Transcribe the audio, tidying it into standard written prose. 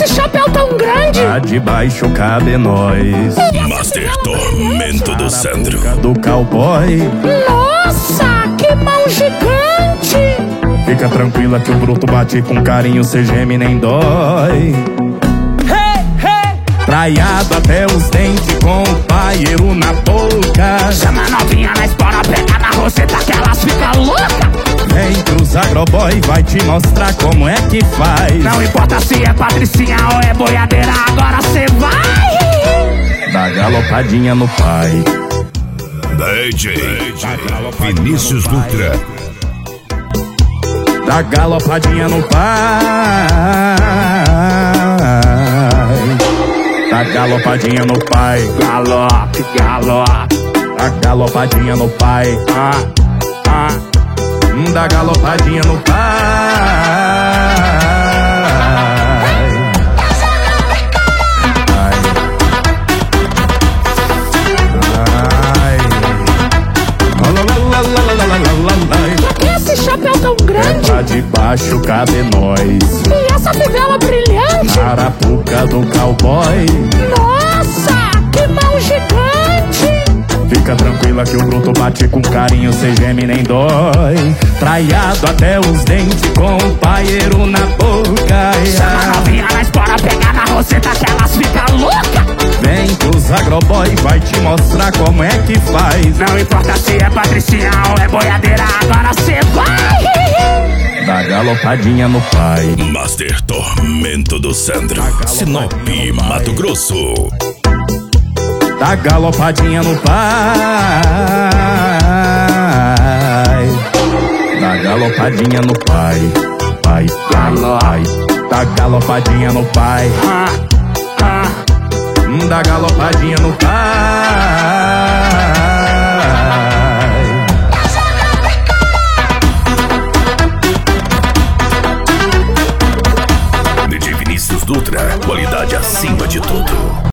esse chapéu tão grande? Lá de baixo cabe nós. Master Tormento do Sandro. Do cowboy. Nossa, que mão gigante! Fica tranquila que o bruto bate com carinho, cê geme nem dói. Traiado até os dentes com o paieiro na boca. Chama a novinha na espora, pega na roseta que elas ficam loucas. Vem pros agroboy, vai te mostrar como é que faz. Não importa se é patricinha ou é boiadeira, agora cê vai. Dá galopadinha no pai. DJ Vinícius Dutra. Dá galopadinha no pai. Dá galopadinha no pai. Galope, galope. Dá galopadinha no pai. Dá galopadinha no pai. Esse chapéu tão grande? Lá de baixo cabe nós. E essa fivela brilhante? Arapuca do cowboy. Nossa, que mão gigante! Fica tranquila que o bruto bate com carinho, cê geme nem dói. Traiado até os dentes com o paieiro na boca. Chama a novinha na espora, pega na roseta que elas ficam loucas. Vem pros agroboy, vai te mostrar como é que faz. Não importa se é patricinha ou é boiadeira, agora cê vai. Dá galopadinha no pai. Master Tormento do Sandro. Sinop, Mato Grosso. Dá galopadinha no pai. Dá galopadinha no pai. Pai, pai, pai. Dá galopadinha no pai. Dá galopadinha no pai. DJ Vinícius Dutra. Qualidade acima de tudo.